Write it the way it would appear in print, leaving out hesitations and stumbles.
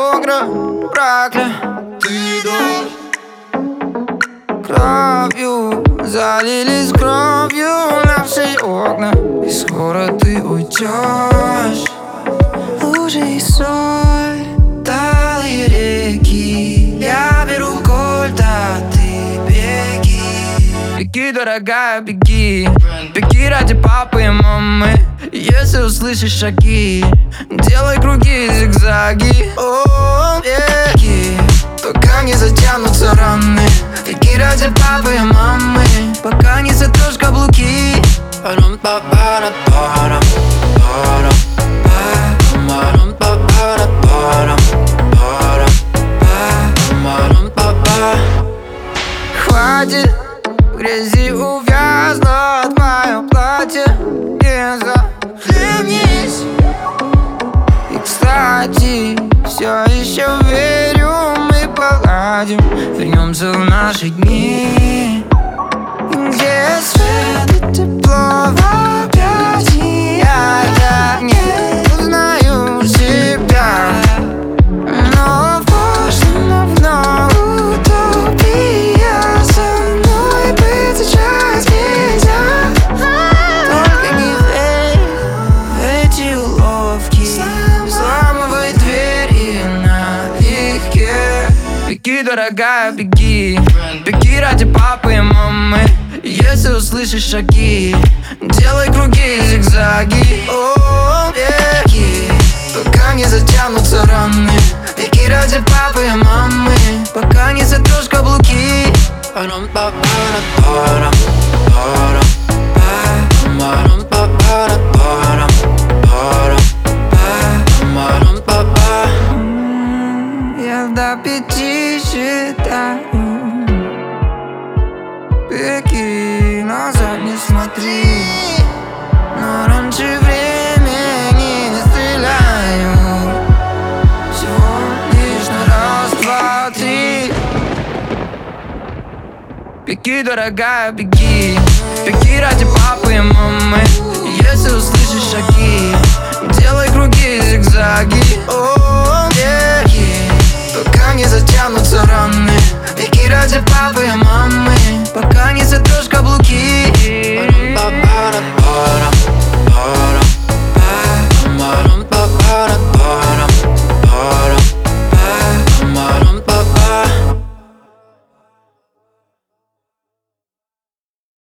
автограф, прокля. Ты идешь Кровью залились кровью наши окна, и скоро ты уйдешь. Лужи и соль, талые реки. Я беру кольт, а ты беги. Беги, дорогая, беги. Беги ради папы и мамы. Если услышишь шаги, делай круги, зигзаги. О, беги, пока не затянутся раны. Беги ради папы и мамы, пока не сотрешь каблуки. Хватит в грязи увязнуть мое платье. Не захлебнись. И, кстати, все еще верю, мы поладим. Вернемся в наши дни, где свет и тепло в объятиях. Я не узнаю себя, но в прошлом давно утопия. Со мной быть сейчас нельзя. Только не верь в эти уловки, взламывай двери налегке. Беги, дорогая, беги. Беги ради папы и мамы. Если услышишь шаги, делай круги, зигзаги. О, беги, пока не затянутся раны. Беги ради папы и мамы, пока не сотрешь каблуки. Я до 5 считаю. Беги, назад не смотри, но раньше времени не стреляю. Всего лишь на раз, два, три. Беги, дорогая, беги. Беги ради папы и мамы. Если услышишь шаги, делай круги, зигзаги. О, беги.